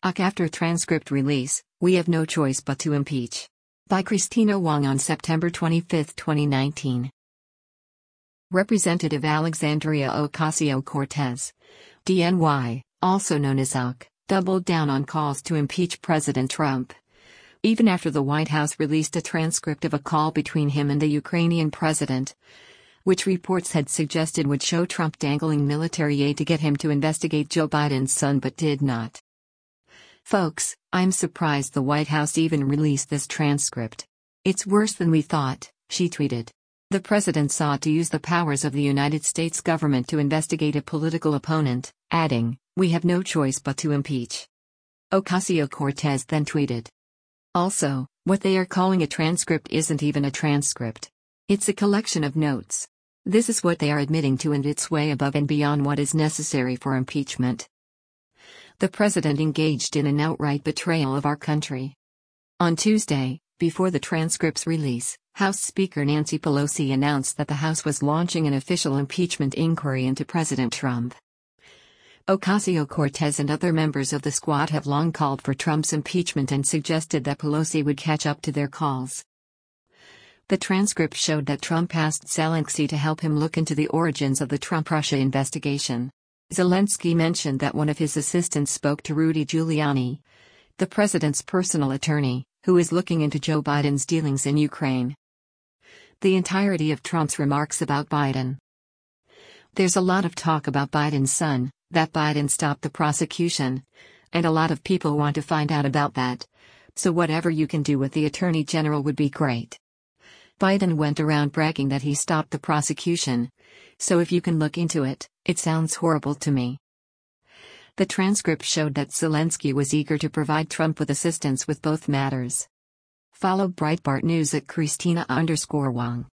After transcript release, we have no choice but to impeach. By Christina Wong on September 25, 2019. Representative Alexandria Ocasio-Cortez, DNY, also known as ALC, doubled down on calls to impeach President Trump. Even after the White House released a transcript of a call between him and the Ukrainian president, which reports had suggested would show Trump dangling military aid to get him to investigate Joe Biden's son but did not. Folks, I'm surprised the White House even released this transcript. It's worse than we thought, she tweeted. The president sought to use the powers of the United States government to investigate a political opponent, adding, "We have no choice but to impeach." Ocasio-Cortez then tweeted. Also, what they are calling a transcript isn't even a transcript. It's a collection of notes. This is what they are admitting to, and it's way above and beyond what is necessary for impeachment. The president engaged in an outright betrayal of our country. On Tuesday, before the transcript's release, House Speaker Nancy Pelosi announced that the House was launching an official impeachment inquiry into President Trump. Ocasio-Cortez and other members of the squad have long called for Trump's impeachment and suggested that Pelosi would catch up to their calls. The transcript showed that Trump asked Zelensky to help him look into the origins of the Trump-Russia investigation. Zelensky mentioned that one of his assistants spoke to Rudy Giuliani, the president's personal attorney, who is looking into Joe Biden's dealings in Ukraine. The entirety of Trump's remarks about Biden. There's a lot of talk about Biden's son, that Biden stopped the prosecution, and a lot of people want to find out about that. So whatever you can do with the attorney general would be great. Biden went around bragging that he stopped the prosecution, so if you can look into it, it sounds horrible to me. The transcript showed that Zelensky was eager to provide Trump with assistance with both matters. Follow Breitbart News at Christina_Wong.